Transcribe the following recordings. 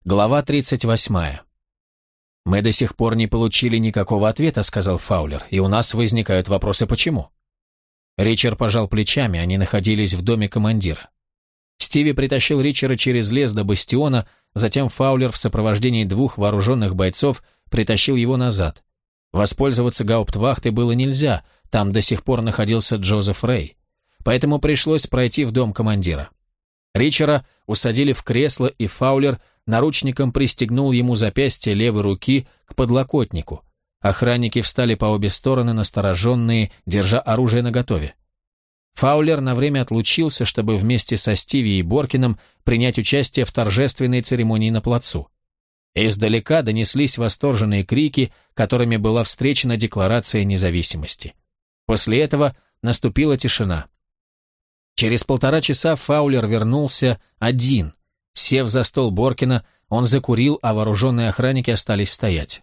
Глава 38. «Мы до сих пор не получили никакого ответа», — сказал Фаулер, «и у нас возникают вопросы, почему?» Ричард пожал плечами, они находились в доме командира. Стиви притащил Ричарда через лес до бастиона, затем Фаулер в сопровождении 2 вооруженных бойцов притащил его назад. Воспользоваться гауптвахтой было нельзя, там до сих пор находился Джозеф Рэй, поэтому пришлось пройти в дом командира. Ричарда усадили в кресло, и Фаулер наручником пристегнул ему запястье левой руки к подлокотнику. Охранники встали по обе стороны, настороженные, держа оружие наготове. Фаулер на время отлучился, чтобы вместе со Стиви и Боркином принять участие в торжественной церемонии на плацу. Издалека донеслись восторженные крики, которыми была встречена Декларация независимости. После этого наступила тишина. Через 1,5 часа Фаулер вернулся один. Сев за стол Боркина, он закурил, а вооруженные охранники остались стоять.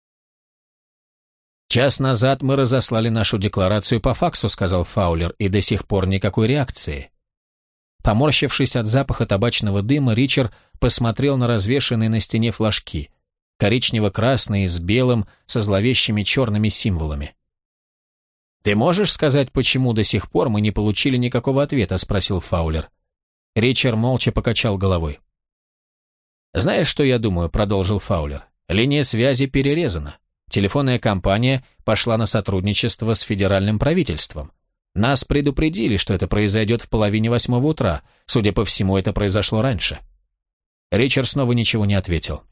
«Час назад мы разослали нашу декларацию по факсу», — сказал Фаулер, «и до сих пор никакой реакции». Поморщившись от запаха табачного дыма, Ричард посмотрел на развешанные на стене флажки, коричнево-красные с белым, со зловещими черными символами. «Ты можешь сказать, почему до сих пор мы не получили никакого ответа?» — спросил Фаулер. Ричард молча покачал головой. «Знаешь, что я думаю?» — продолжил Фаулер. «Линия связи перерезана. Телефонная компания пошла на сотрудничество с федеральным правительством. Нас предупредили, что это произойдет в 7:30 утра. Судя по всему, это произошло раньше». Ричард снова ничего не ответил.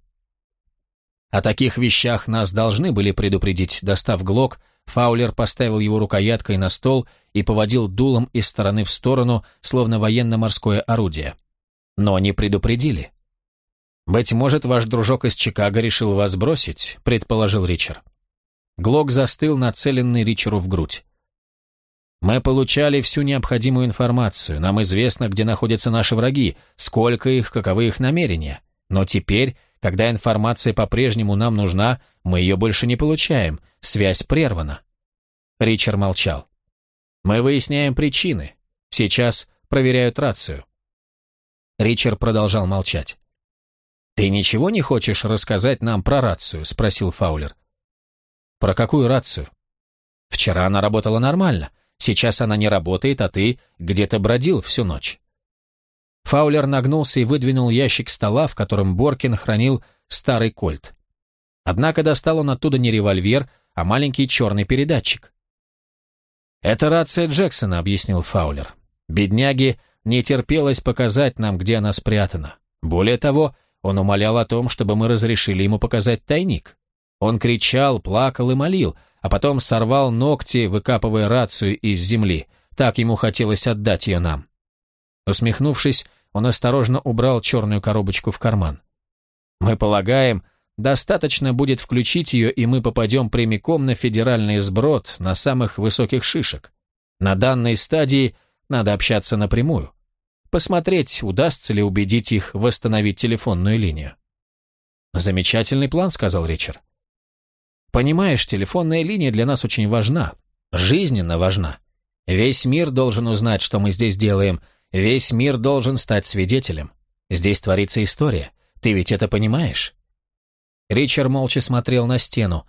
О таких вещах нас должны были предупредить. Достав глок, Фаулер поставил его рукояткой на стол и поводил дулом из стороны в сторону, словно военно-морское орудие. Но не предупредили. «Быть может, ваш дружок из Чикаго решил вас бросить», — предположил Ричард. Глок застыл, нацеленный Ричарду в грудь. «Мы получали всю необходимую информацию, нам известно, где находятся наши враги, сколько их, каковы их намерения. Но теперь, когда информация по-прежнему нам нужна, мы ее больше не получаем, связь прервана». Ричард молчал. «Мы выясняем причины. Сейчас проверяют рацию». Ричард продолжал молчать. «Ты ничего не хочешь рассказать нам про рацию?» — спросил Фаулер. «Про какую рацию?» «Вчера она работала нормально. Сейчас она не работает, а ты где-то бродил всю ночь». Фаулер нагнулся и выдвинул ящик стола, в котором Боркин хранил старый кольт. Однако достал он оттуда не револьвер, а маленький черный передатчик. «Это рация Джексона», — объяснил Фаулер. «Бедняге не терпелось показать нам, где она спрятана. Более того, он умолял о том, чтобы мы разрешили ему показать тайник. Он кричал, плакал и молил, а потом сорвал ногти, выкапывая рацию из земли. Так ему хотелось отдать ее нам». Усмехнувшись, он осторожно убрал черную коробочку в карман. «Мы полагаем, достаточно будет включить ее, и мы попадем прямиком на федеральный сброд на самых высоких шишек. На данной стадии надо общаться напрямую. Посмотреть, удастся ли убедить их восстановить телефонную линию». «Замечательный план», — сказал Ричард. «Понимаешь, телефонная линия для нас очень важна, жизненно важна. Весь мир должен узнать, что мы здесь делаем, весь мир должен стать свидетелем. Здесь творится история, ты ведь это понимаешь?» Ричард молча смотрел на стену.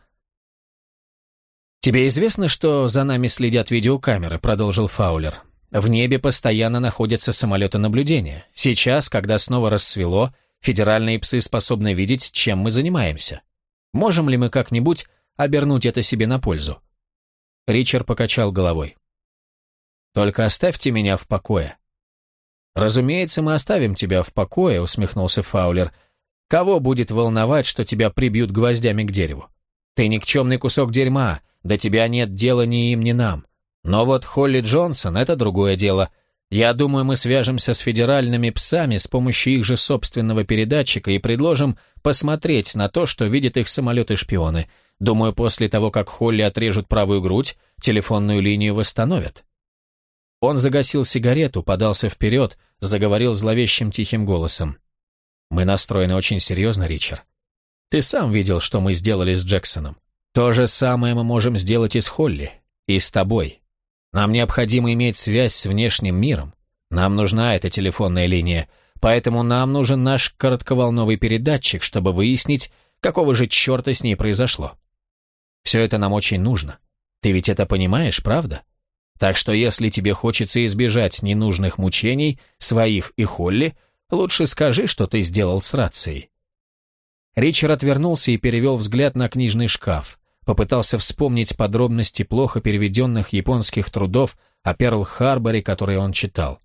«Тебе известно, что за нами следят видеокамеры?» — продолжил Фаулер. «В небе постоянно находятся самолеты наблюдения. Сейчас, когда снова рассвело, федеральные псы способны видеть, чем мы занимаемся. Можем ли мы как-нибудь обернуть это себе на пользу?» Ричард покачал головой. «Только оставьте меня в покое». «Разумеется, мы оставим тебя в покое», — усмехнулся Фаулер. «Кого будет волновать, что тебя прибьют гвоздями к дереву? Ты никчемный кусок дерьма, до тебя нет дела ни им, ни нам. Но вот Холли Джонсон — это другое дело. Я думаю, мы свяжемся с федеральными псами с помощью их же собственного передатчика и предложим посмотреть на то, что видят их самолеты-шпионы. Думаю, после того, как Холли отрежут правую грудь, телефонную линию восстановят». Он загасил сигарету, подался вперед, заговорил зловещим тихим голосом. «Мы настроены очень серьезно, Ричард. Ты сам видел, что мы сделали с Джексоном. То же самое мы можем сделать и с Холли, и с тобой. Нам необходимо иметь связь с внешним миром. Нам нужна эта телефонная линия. Поэтому нам нужен наш коротковолновый передатчик, чтобы выяснить, какого же черта с ней произошло. Все это нам очень нужно. Ты ведь это понимаешь, правда? Так что если тебе хочется избежать ненужных мучений, своих и Холли, лучше скажи, что ты сделал с рацией». Ричард отвернулся и перевел взгляд на книжный шкаф, попытался вспомнить подробности плохо переведенных японских трудов о Перл-Харборе, которые он читал.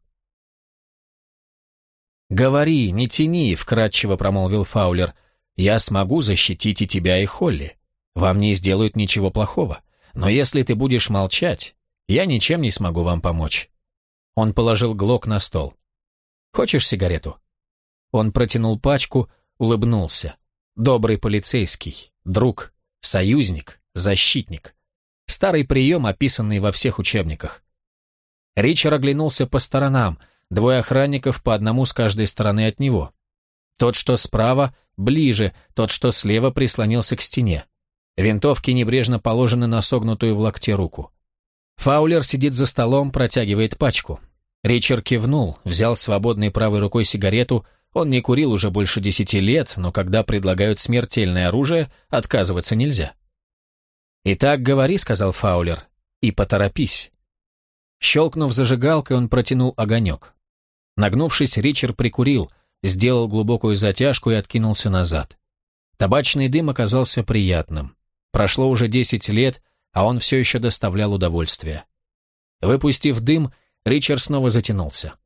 «Говори, не тяни», — вкратчиво промолвил Фаулер. «Я смогу защитить и тебя, и Холли. Вам не сделают ничего плохого. Но если ты будешь молчать, я ничем не смогу вам помочь». Он положил глок на стол. «Хочешь сигарету?» Он протянул пачку, улыбнулся. Добрый полицейский, друг, союзник, защитник. Старый прием, описанный во всех учебниках. Ричард оглянулся по сторонам, двое охранников по одному с каждой стороны от него. Тот, что справа, ближе, тот, что слева, прислонился к стене. Винтовки небрежно положены на согнутую в локте руку. Фаулер сидит за столом, протягивает пачку. Ричард кивнул, взял свободной правой рукой сигарету. Он не курил уже больше 10 лет, но когда предлагают смертельное оружие, отказываться нельзя. «Итак, говори», — сказал Фаулер, — «и поторопись». Щелкнув зажигалкой, он протянул огонек. Нагнувшись, Ричард прикурил, сделал глубокую затяжку и откинулся назад. Табачный дым оказался приятным. Прошло уже 10 лет, а он все еще доставлял удовольствие. Выпустив дым, Ричард снова затянулся.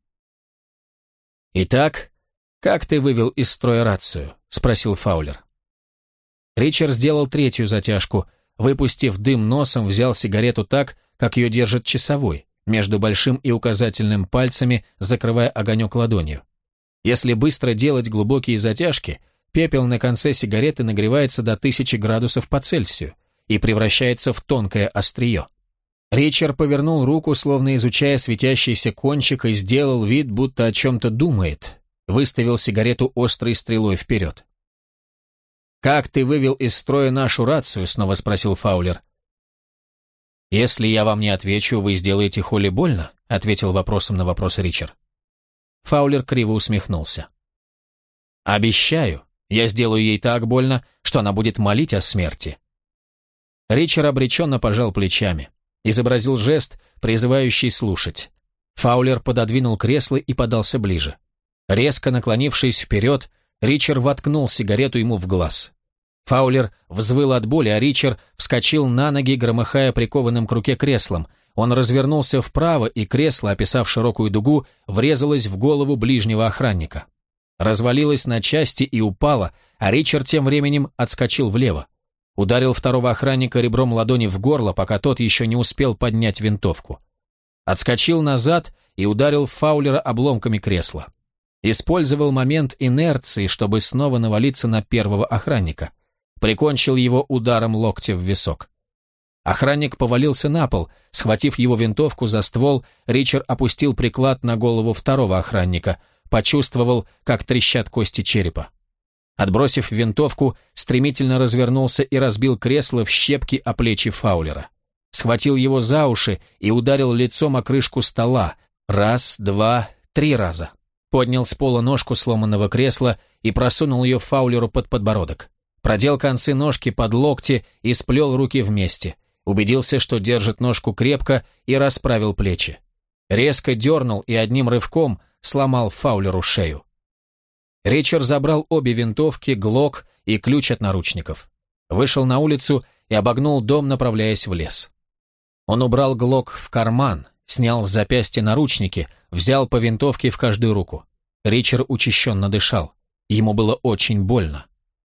«Итак, как ты вывел из строя рацию?» — спросил Фаулер. Ричард сделал третью затяжку. Выпустив дым носом, взял сигарету так, как ее держит часовой, между большим и указательным пальцами, закрывая огонек ладонью. Если быстро делать глубокие затяжки, пепел на конце сигареты нагревается до 1000 градусов по Цельсию и превращается в тонкое острие. Ричард повернул руку, словно изучая светящийся кончик, и сделал вид, будто о чем-то думает, выставил сигарету острой стрелой вперед. «Как ты вывел из строя нашу рацию?» — снова спросил Фаулер. «Если я вам не отвечу, вы сделаете Холли больно?» — ответил вопросом на вопрос Ричард. Фаулер криво усмехнулся. «Обещаю, я сделаю ей так больно, что она будет молить о смерти». Ричард обреченно пожал плечами, изобразил жест, призывающий слушать. Фаулер пододвинул кресло и подался ближе. Резко наклонившись вперед, Ричард воткнул сигарету ему в глаз. Фаулер взвыл от боли, а Ричард вскочил на ноги, громыхая прикованным к руке креслом. Он развернулся вправо, и кресло, описав широкую дугу, врезалось в голову ближнего охранника. Развалилось на части и упало, а Ричард тем временем отскочил влево. Ударил второго охранника ребром ладони в горло, пока тот еще не успел поднять винтовку. Отскочил назад и ударил Фаулера обломками кресла. Использовал момент инерции, чтобы снова навалиться на первого охранника. Прикончил его ударом локтя в висок. Охранник повалился на пол. Схватив его винтовку за ствол, Ричард опустил приклад на голову второго охранника. Почувствовал, как трещат кости черепа. Отбросив винтовку, стремительно развернулся и разбил кресло в щепки о плечи Фаулера. Схватил его за уши и ударил лицом о крышку стола. 1, 2, 3 раза. Поднял с пола ножку сломанного кресла и просунул ее Фаулеру под подбородок. Продел концы ножки под локти и сплел руки вместе. Убедился, что держит ножку крепко, и расправил плечи. Резко дернул и одним рывком сломал Фаулеру шею. Ричард забрал обе винтовки, глок и ключ от наручников. Вышел на улицу и обогнул дом, направляясь в лес. Он убрал глок в карман, снял с запястья наручники, взял по винтовке в каждую руку. Ричард учащенно дышал. Ему было очень больно.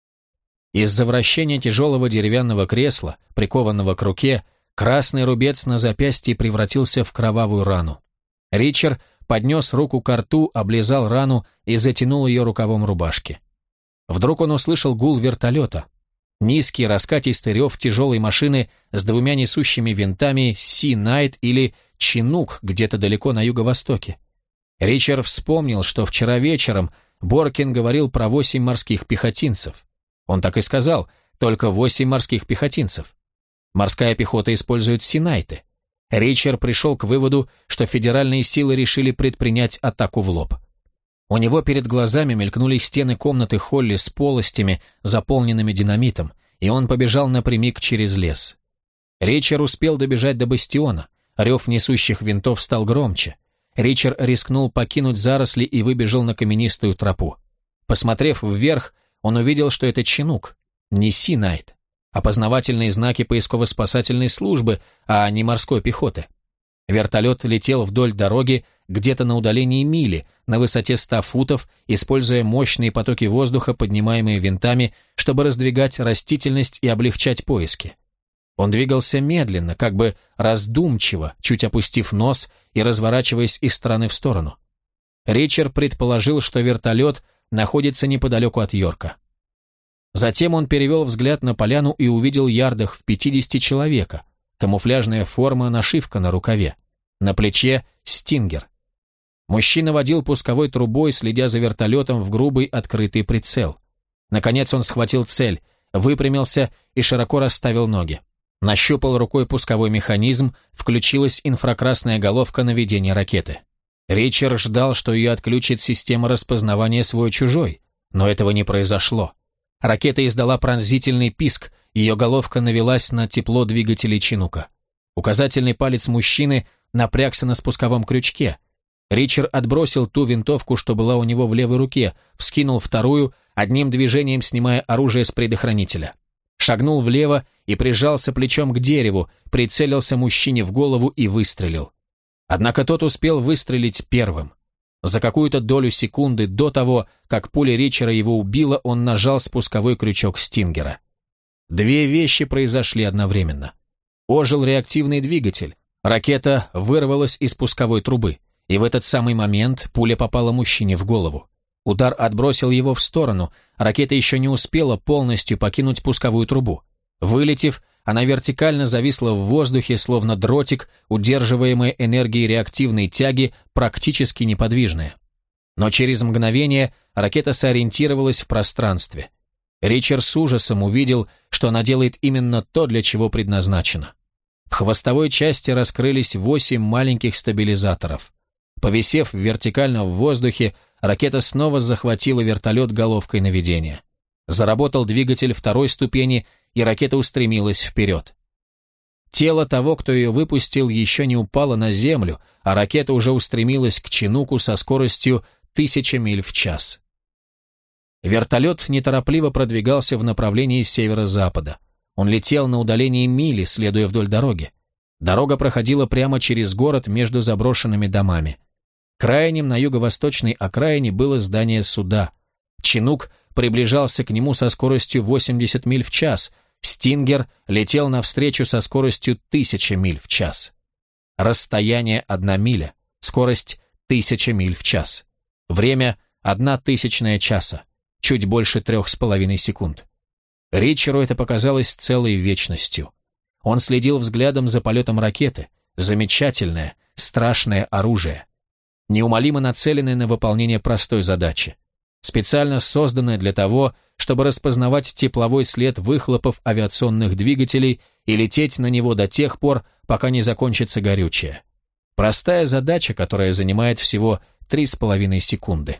Из-за вращения тяжелого деревянного кресла, прикованного к руке, красный рубец на запястье превратился в кровавую рану. Ричард поднес руку ко рту, облизал рану и затянул ее рукавом рубашки. Вдруг он услышал гул вертолета. Низкий раскатистый рев тяжелой машины с 2 несущими винтами Sea Knight или Чинук где-то далеко на юго-востоке. Ричард вспомнил, что вчера вечером Боркин говорил про 8 морских пехотинцев. Он так и сказал, только 8 морских пехотинцев. Морская пехота использует синайты. Ричард пришел к выводу, что федеральные силы решили предпринять атаку в лоб. У него перед глазами мелькнули стены комнаты Холли с полостями, заполненными динамитом, и он побежал напрямик через лес. Ричард успел добежать до бастиона. Рев несущих винтов стал громче. Ричард рискнул покинуть заросли и выбежал на каменистую тропу. Посмотрев вверх, он увидел, что это Чинук, не Си-Найт. Опознавательные знаки поисково-спасательной службы, а не морской пехоты. Вертолет летел вдоль дороги где-то на удалении мили, на высоте 100 футов, используя мощные потоки воздуха, поднимаемые винтами, чтобы раздвигать растительность и облегчать поиски. Он двигался медленно, как бы раздумчиво, чуть опустив нос и разворачиваясь из стороны в сторону. Ричард предположил, что вертолет находится неподалеку от Йорка. Затем он перевел взгляд на поляну и увидел ярдах в 50 человека, камуфляжная форма, нашивка на рукаве, на плече стингер. Мужчина водил пусковой трубой, следя за вертолетом в грубый открытый прицел. Наконец он схватил цель, выпрямился и широко расставил ноги. Нащупал рукой пусковой механизм, включилась инфракрасная головка наведения ракеты. Ричард ждал, что ее отключит система распознавания свой-чужой, но этого не произошло. Ракета издала пронзительный писк, ее головка навелась на тепло двигателей Чинука. Указательный палец мужчины напрягся на спусковом крючке. Ричард отбросил ту винтовку, что была у него в левой руке, вскинул вторую, одним движением снимая оружие с предохранителя. Шагнул влево и прижался плечом к дереву, прицелился мужчине в голову и выстрелил. Однако тот успел выстрелить первым. За какую-то долю секунды до того, как пуля Ричарда его убила, он нажал спусковой крючок стингера. Две вещи произошли одновременно. Ожил реактивный двигатель, ракета вырвалась из пусковой трубы, и в этот самый момент пуля попала мужчине в голову. Удар отбросил его в сторону, ракета еще не успела полностью покинуть пусковую трубу. Вылетев, она вертикально зависла в воздухе, словно дротик, удерживаемый энергией реактивной тяги, практически неподвижная. Но через мгновение ракета сориентировалась в пространстве. Ричард с ужасом увидел, что она делает именно то, для чего предназначена. В хвостовой части раскрылись 8 маленьких стабилизаторов. Повисев вертикально в воздухе, ракета снова захватила вертолет головкой наведения. Заработал двигатель второй ступени, и ракета устремилась вперед. Тело того, кто ее выпустил, еще не упало на землю, а ракета уже устремилась к Чинуку со скоростью 1000 миль в час. Вертолет неторопливо продвигался в направлении северо-запада. Он летел на удалении мили, следуя вдоль дороги. Дорога проходила прямо через город между заброшенными домами. Крайним на юго-восточной окраине было здание суда. Чинук приближался к нему со скоростью 80 миль в час. Стингер летел навстречу со скоростью 1000 миль в час. Расстояние 1 миля, скорость 1000 миль в час. Время 1/1000 часа, чуть больше 3,5 секунд. Ричарду это показалось целой вечностью. Он следил взглядом за полетом ракеты. Замечательное, страшное оружие. Неумолимо нацеленное на выполнение простой задачи. Специально созданное для того, чтобы распознавать тепловой след выхлопов авиационных двигателей и лететь на него до тех пор, пока не закончится горючее. Простая задача, которая занимает всего 3,5 секунды.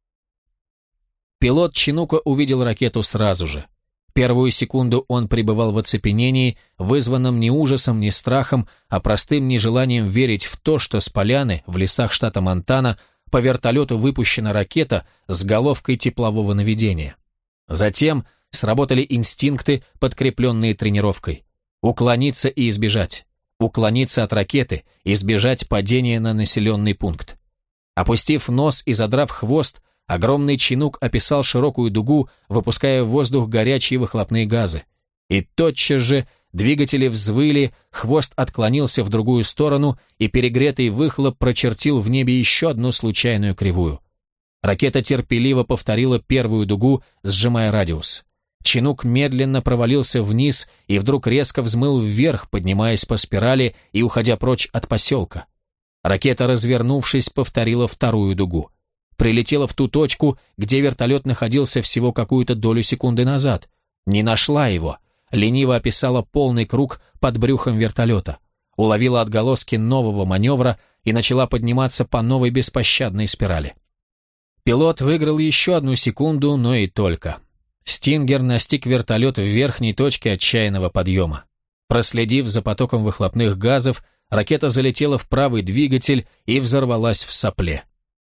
Пилот Чинука увидел ракету сразу же. Первую секунду он пребывал в оцепенении, вызванном не ужасом, не страхом, а простым нежеланием верить в то, что с поляны в лесах штата Монтана по вертолету выпущена ракета с головкой теплового наведения. Затем сработали инстинкты, подкрепленные тренировкой. Уклониться и избежать. Уклониться от ракеты, избежать падения на населенный пункт. Опустив нос и задрав хвост, огромный Чинук описал широкую дугу, выпуская в воздух горячие выхлопные газы. И тотчас же двигатели взвыли, хвост отклонился в другую сторону, и перегретый выхлоп прочертил в небе еще одну случайную кривую. Ракета терпеливо повторила первую дугу, сжимая радиус. Чинук медленно провалился вниз и вдруг резко взмыл вверх, поднимаясь по спирали и уходя прочь от поселка. Ракета, развернувшись, повторила вторую дугу. Прилетела в ту точку, где вертолет находился всего какую-то долю секунды назад. Не нашла его. Лениво описала полный круг под брюхом вертолета. Уловила отголоски нового маневра и начала подниматься по новой беспощадной спирали. Пилот выиграл еще одну секунду, но и только. «Стингер» настиг вертолет в верхней точке отчаянного подъема. Проследив за потоком выхлопных газов, ракета залетела в правый двигатель и взорвалась в сопле.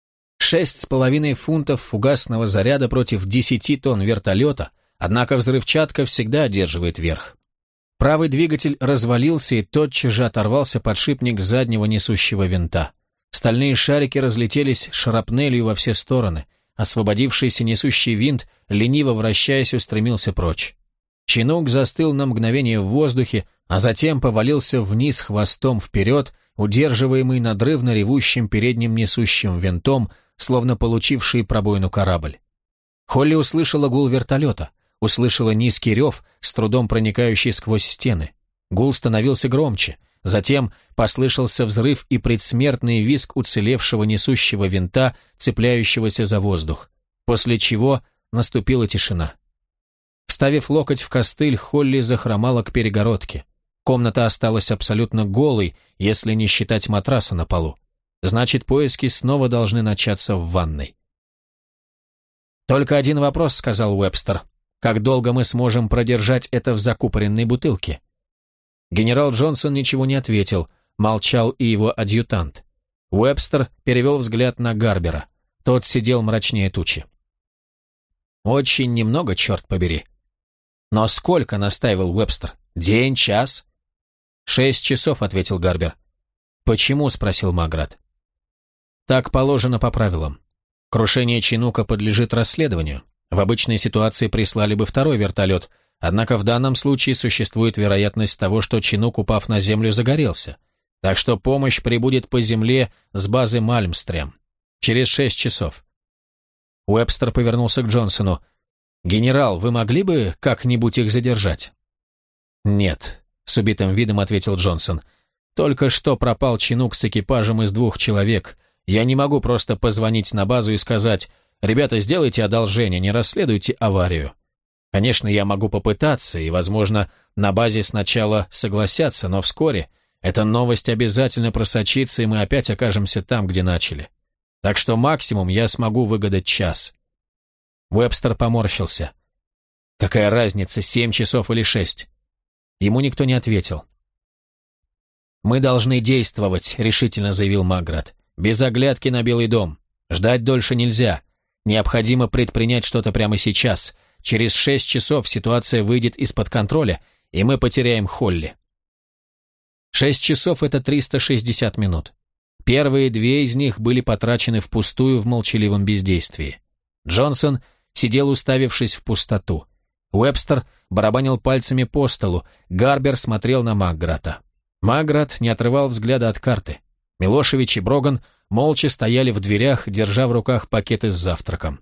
6,5 фунтов фугасного заряда против 10 тонн вертолета, однако взрывчатка всегда одерживает верх. Правый двигатель развалился и тотчас же оторвался подшипник заднего несущего винта. Стальные шарики разлетелись шрапнелью во все стороны. Освободившийся несущий винт, лениво вращаясь, устремился прочь. Чинук застыл на мгновение в воздухе, а затем повалился вниз хвостом вперед, удерживаемый надрывно ревущим передним несущим винтом, словно получивший пробоину корабль. Холли услышала гул вертолета, услышала низкий рев, с трудом проникающий сквозь стены. Гул становился громче, затем послышался взрыв и предсмертный визг уцелевшего несущего винта, цепляющегося за воздух, после чего наступила тишина. Вставив локоть в костыль, Холли захромала к перегородке. Комната осталась абсолютно голой, если не считать матраса на полу. Значит, поиски снова должны начаться в ванной. «Только один вопрос», — сказал Уэбстер. «Как долго мы сможем продержать это в закупоренной бутылке?» Генерал Джонсон ничего не ответил, молчал и его адъютант. Уэбстер перевел взгляд на Гарбера. Тот сидел мрачнее тучи. «Очень немного, черт побери». «Но сколько?» — настаивал Уэбстер. «День, час?» 6 часов», — ответил Гарбер. «Почему?» — спросил Маград. «Так положено по правилам. Крушение Чинука подлежит расследованию. В обычной ситуации прислали бы второй вертолет, однако в данном случае существует вероятность того, что Чинук, упав на землю, загорелся. Так что помощь прибудет по земле с базы Мальмстрем. Через 6 часов». Уэбстер повернулся к Джонсону. «Генерал, вы могли бы как-нибудь их задержать?» «Нет», — с убитым видом ответил Джонсон. «Только что пропал Чинук с экипажем из 2 человек. Я не могу просто позвонить на базу и сказать: «Ребята, сделайте одолжение, не расследуйте аварию». Конечно, я могу попытаться, и, возможно, на базе сначала согласятся, но вскоре эта новость обязательно просочится, и мы опять окажемся там, где начали. Так что максимум я смогу выгадать час». Уэбстер поморщился. «Какая разница, 7 часов или 6?» Ему никто не ответил. «Мы должны действовать», — решительно заявил Маград. «Без оглядки на Белый дом. Ждать дольше нельзя. Необходимо предпринять что-то прямо сейчас. Через 6 часов ситуация выйдет из-под контроля, и мы потеряем Холли». 6 часов — это 360 минут. Первые 2 из них были потрачены впустую в молчаливом бездействии. Джонсон сидел, уставившись в пустоту. Уэбстер барабанил пальцами по столу, Гарбер смотрел на Маграта. Маграт не отрывал взгляда от карты. Милошевич и Броган молча стояли в дверях, держа в руках пакеты с завтраком.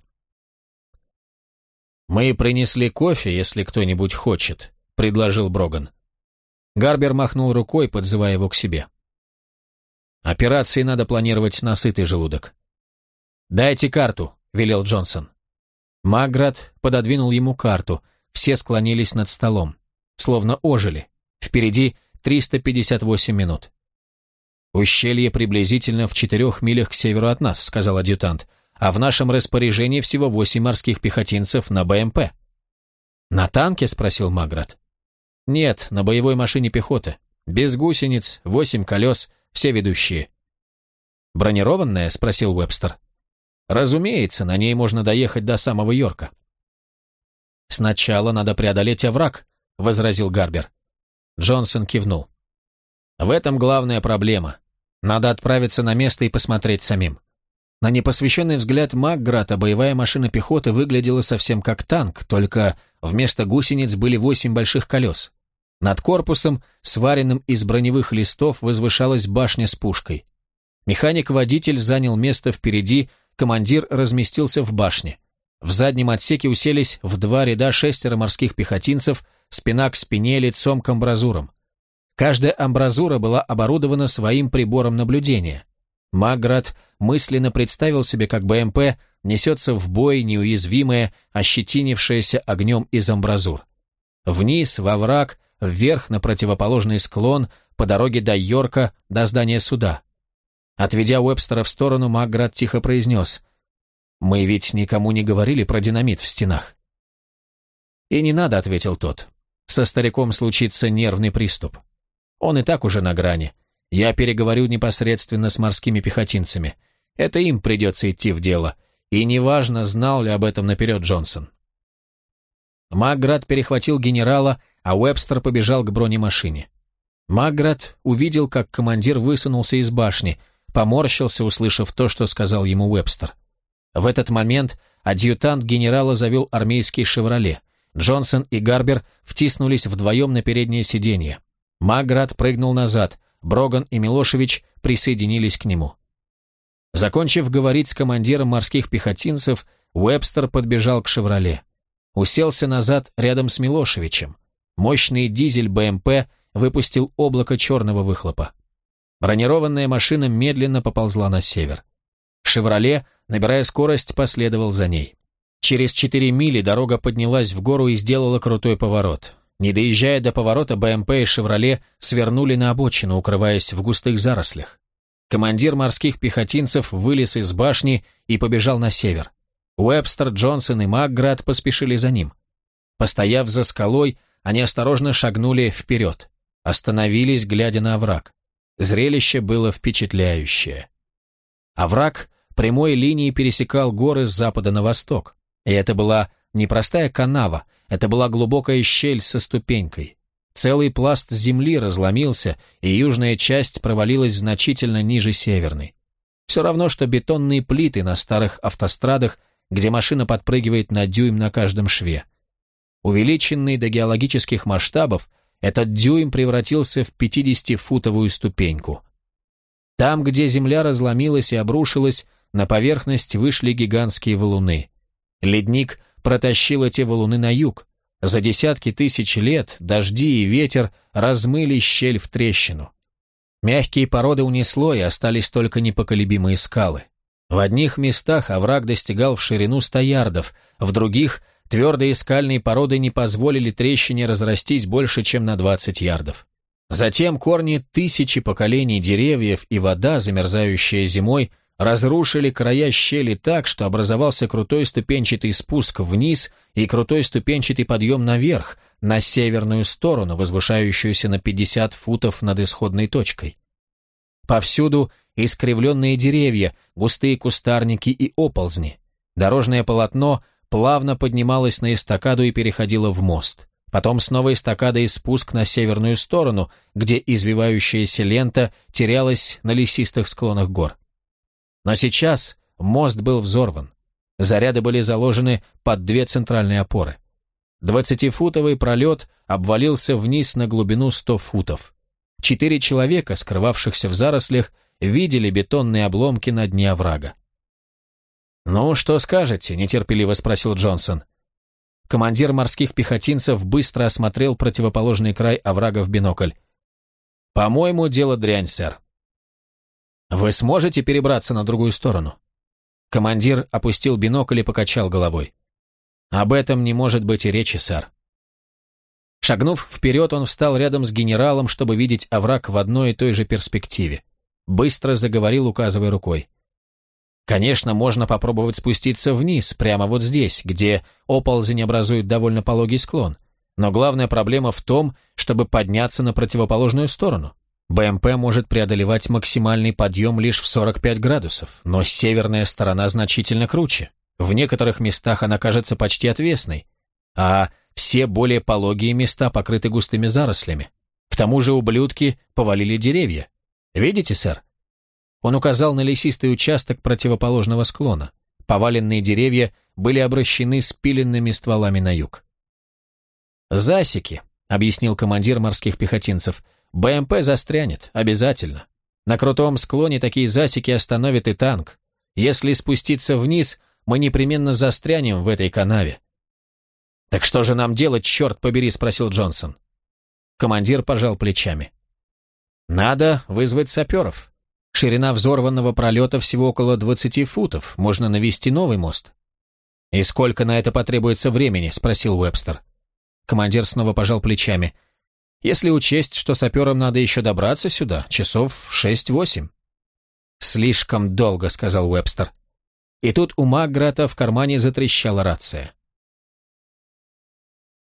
«Мы принесли кофе, если кто-нибудь хочет», — предложил Броган. Гарбер махнул рукой, подзывая его к себе. «Операции надо планировать на сытый желудок». «Дайте карту», — велел Джонсон. Маград пододвинул ему карту, все склонились над столом, словно ожили. Впереди 358 минут. «Ущелье приблизительно в 4 милях к северу от нас», — сказал адъютант, «а в нашем распоряжении всего 8 морских пехотинцев на БМП». «На танке?» — спросил Маград. «Нет, на боевой машине пехоты. Без гусениц, 8 колес, все ведущие». «Бронированная?» — спросил Уэбстер. «Разумеется, на ней можно доехать до самого Йорка». «Сначала надо преодолеть овраг», — возразил Гарбер. Джонсон кивнул. «В этом главная проблема. Надо отправиться на место и посмотреть самим». На непосвященный взгляд Маграта боевая машина пехоты выглядела совсем как танк, только вместо гусениц были 8 больших колес. Над корпусом, сваренным из броневых листов, возвышалась башня с пушкой. Механик-водитель занял место впереди, командир разместился в башне. В заднем отсеке уселись в 2 ряда 6 морских пехотинцев, спина к спине, лицом к амбразурам. Каждая амбразура была оборудована своим прибором наблюдения. Маград мысленно представил себе, как БМП несется в бой, неуязвимая, ощетинившаяся огнем из амбразур. Вниз, во враг, вверх на противоположный склон, по дороге до Йорка, до здания суда. Отведя Уэбстера в сторону, Маград тихо произнес: Мы ведь никому не говорили про динамит в стенах». «И не надо», — ответил тот. «Со стариком случится нервный приступ. Он и так уже на грани. Я переговорю непосредственно с морскими пехотинцами. Это им придется идти в дело. И неважно, знал ли об этом наперед Джонсон». Макград перехватил генерала, а Уэбстер побежал к бронемашине. Макград увидел, как командир высунулся из башни, поморщился, услышав то, что сказал ему Уэбстер. В этот момент адъютант генерала завел армейский «Шевроле». Джонсон и Гарбер втиснулись вдвоем на переднее сиденье. Макград прыгнул назад, Броган и Милошевич присоединились к нему. Закончив говорить с командиром морских пехотинцев, Уэбстер подбежал к «Шевроле». Уселся назад рядом с Милошевичем. Мощный дизель БМП выпустил облако черного выхлопа. Бронированная машина медленно поползла на север. «Шевроле», набирая скорость, последовал за ней. Через 4 мили дорога поднялась в гору и сделала крутой поворот. Не доезжая до поворота, БМП и «Шевроле» свернули на обочину, укрываясь в густых зарослях. Командир морских пехотинцев вылез из башни и побежал на север. Уэбстер, Джонсон и Макград поспешили за ним. Постояв за скалой, они осторожно шагнули вперед. Остановились, глядя на овраг. Зрелище было впечатляющее. Овраг прямой линией пересекал горы с запада на восток. И это была не простая канава, это была глубокая щель со ступенькой. Целый пласт земли разломился, и южная часть провалилась значительно ниже северной. Все равно, что бетонные плиты на старых автострадах, где машина подпрыгивает на дюйм на каждом шве. Увеличенный до геологических масштабов, этот дюйм превратился в 50-футовую ступеньку. Там, где земля разломилась и обрушилась, на поверхность вышли гигантские валуны. Ледник протащил эти валуны на юг. За десятки тысяч лет дожди и ветер размыли щель в трещину. Мягкие породы унесло, и остались только непоколебимые скалы. В одних местах овраг достигал в ширину 100 ярдов, в других твердые скальные породы не позволили трещине разрастись больше, чем на 20 ярдов. Затем корни тысячи поколений деревьев и вода, замерзающая зимой, разрушили края щели так, что образовался крутой ступенчатый спуск вниз и крутой ступенчатый подъем наверх, на северную сторону, возвышающуюся на 50 футов над исходной точкой. Повсюду искривленные деревья, густые кустарники и оползни. Дорожное полотно плавно поднималось на эстакаду и переходило в мост. Потом снова эстакада и спуск на северную сторону, где извивающаяся лента терялась на лесистых склонах гор. Но сейчас мост был взорван. Заряды были заложены под 2 центральные опоры. 20-футовый пролет обвалился вниз на глубину 100 футов. 4 человека, скрывавшихся в зарослях, видели бетонные обломки на дне оврага. «Ну, что скажете?» – нетерпеливо спросил Джонсон. Командир морских пехотинцев быстро осмотрел противоположный край оврага в бинокль. «По-моему, дело дрянь, сэр». «Вы сможете перебраться на другую сторону?» Командир опустил бинокль и покачал головой. «Об этом не может быть и речи, сэр». Шагнув вперед, он встал рядом с генералом, чтобы видеть овраг в одной и той же перспективе. Быстро заговорил, указывая рукой. «Конечно, можно попробовать спуститься вниз, прямо вот здесь, где оползень образует довольно пологий склон. Но главная проблема в том, чтобы подняться на противоположную сторону. БМП может преодолевать максимальный подъем лишь в 45 градусов, но северная сторона значительно круче. В некоторых местах она кажется почти отвесной, а все более пологие места покрыты густыми зарослями. К тому же ублюдки повалили деревья. Видите, сэр?» Он указал на лесистый участок противоположного склона. Поваленные деревья были обращены спиленными стволами на юг. «Засеки», — объяснил командир морских пехотинцев. «БМП застрянет, обязательно. На крутом склоне такие засеки остановят и танк. Если спуститься вниз, мы непременно застрянем в этой канаве». «Так что же нам делать, черт побери?» — спросил Джонсон. Командир пожал плечами. «Надо вызвать саперов. Ширина взорванного пролета всего около 20 футов, можно навести новый мост». «И сколько на это потребуется времени?» — спросил Уэбстер. Командир снова пожал плечами. «Если учесть, что саперам надо еще добраться сюда, часов 6-8». «Слишком долго», — сказал Уэбстер. И тут у Маграта в кармане затрещала рация.